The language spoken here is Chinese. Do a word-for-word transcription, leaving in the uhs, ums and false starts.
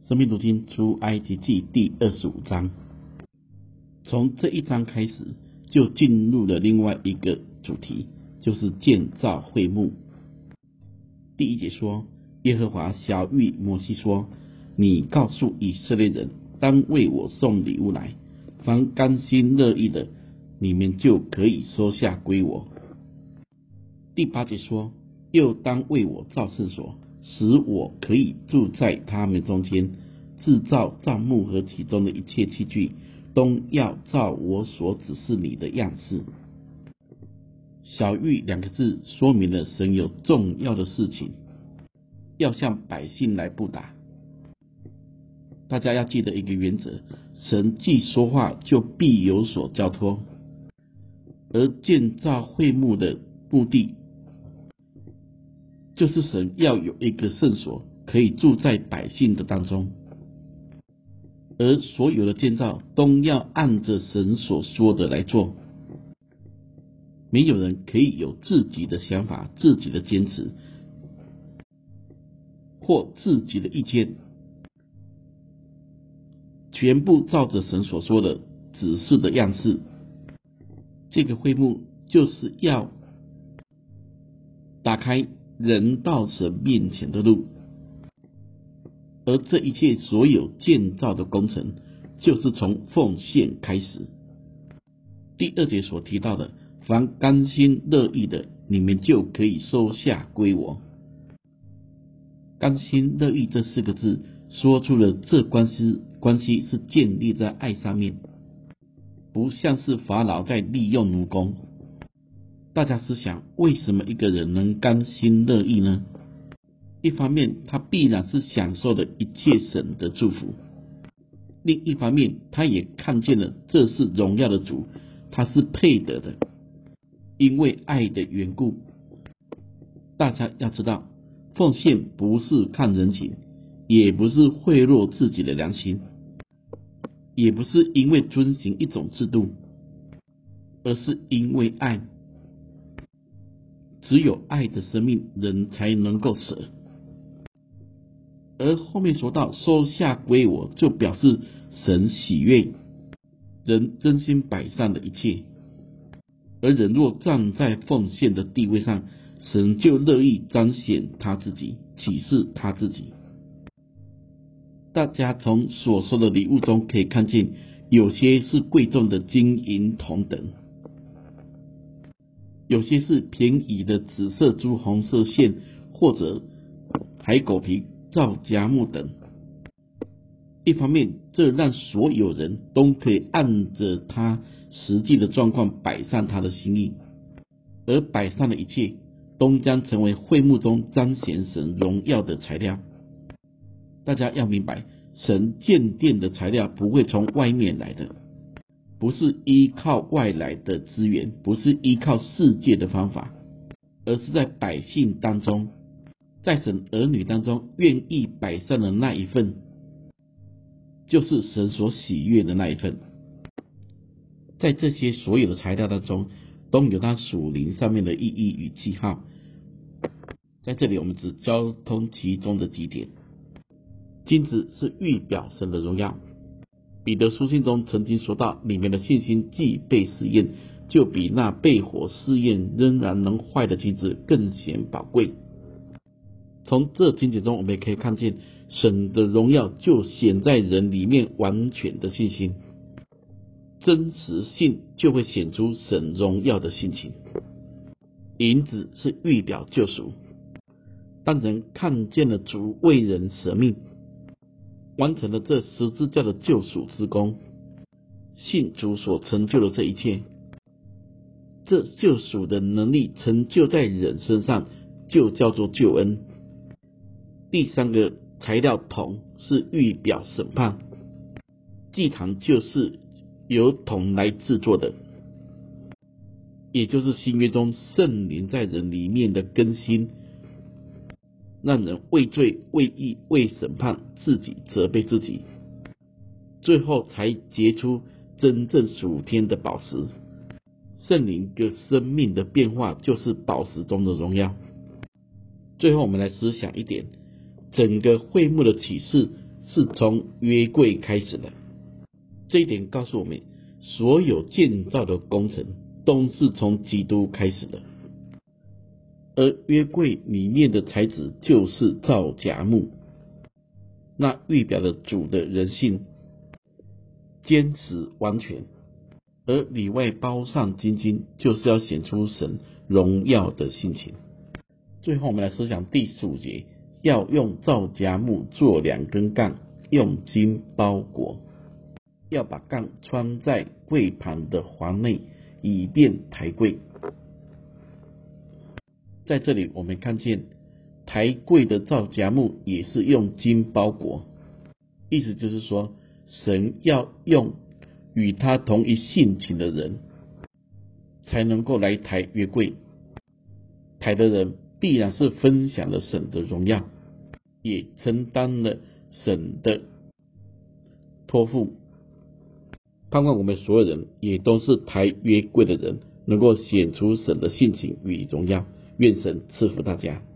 生命读经出埃及记第二十五章，从这一章开始就进入了另外一个主题，就是建造会幕。第一节说，耶和华晓谕摩西说，你告诉以色列人，当为我送礼物来，凡甘心乐意的，你们就可以收下归我。第八节说，又当为我造圣所，使我可以住在他们中间，制造帐幕和其中的一切器具，都要照我所指示你的样式。晓谕两个字说明了神有重要的事情要向百姓来布达。大家要记得一个原则，神既说话就必有所交托，而建造会幕的目的就是神要有一个圣所可以住在百姓的当中，而所有的建造都要按着神所说的来做。没有人可以有自己的想法、自己的坚持或自己的意见，全部照着神所说的指示的样式。这个会幕就是要打开人到神面前的路，而这一切所有建造的工程就是从奉献开始。第二节所提到的，凡甘心乐意的，你们就可以收下归我。甘心乐意这四个字说出了这关系关系是建立在爱上面，不像是法老在利用奴工。大家思想，为什么一个人能甘心乐意呢？一方面他必然是享受了一切神的祝福，另一方面他也看见了这是荣耀的主，他是配得的。因为爱的缘故，大家要知道，奉献不是看人情，也不是贿赂自己的良心，也不是因为遵行一种制度，而是因为爱。只有爱的生命，人才能够舍。而后面说到收下归我，就表示神喜悦人真心摆上的一切，而人若站在奉献的地位上，神就乐意彰显他自己，启示他自己。大家从所收的礼物中可以看见，有些是贵重的金银铜等，有些是便宜的紫色朱红色线或者海狗皮皂荚木等。一方面，这让所有人都可以按着他实际的状况摆上他的心意，而摆上的一切都将成为会幕中彰显神荣耀的材料。大家要明白，神建殿的材料不会从外面来的，不是依靠外来的资源，不是依靠世界的方法，而是在百姓当中，在神儿女当中愿意摆上的那一份，就是神所喜悦的那一份。在这些所有的材料当中，都有它属灵上面的意义与记号。在这里我们只交通其中的几点。金子是预表神的荣耀。彼得书信中曾经说到，你们的信心既被试验，就比那被火试验仍然能坏的金子更显宝贵。从这经节中我们也可以看见，神的荣耀就显在人里面完全的信心，真实性就会显出神荣耀的性情。银子是预表救赎，当人看见了主为人舍命，完成了这十字架的救赎之功，信主所成就的这一切，这救赎的能力成就在人身上，就叫做救恩。第三个材料铜是预表审判，祭坛就是由铜来制作的，也就是新约中圣灵在人里面的更新，让人为罪为义为审判自己，责备自己，最后才结出真正属天的宝石。圣灵的生命的变化就是宝石中的荣耀。最后我们来思想一点，整个会幕的启示是从约柜开始的。这一点告诉我们，所有建造的工程都是从基督开始的，而约柜里面的材质就是皂荚木，那预表了主的人性坚持完全，而里外包上金金，就是要显出神荣耀的性情。最后我们来思想第十五节，要用皂荚木做两根杠，用金包裹，要把杠穿在柜盘的环内，以便抬柜。在这里我们看见抬柜的皂荚木也是用金包裹，意思就是说，神要用与他同一性情的人才能够来抬约柜，抬的人必然是分享了神的荣耀，也承担了神的托付。盼望我们所有人也都是抬约柜的人，能够显出神的性情与荣耀。愿神赐福大家。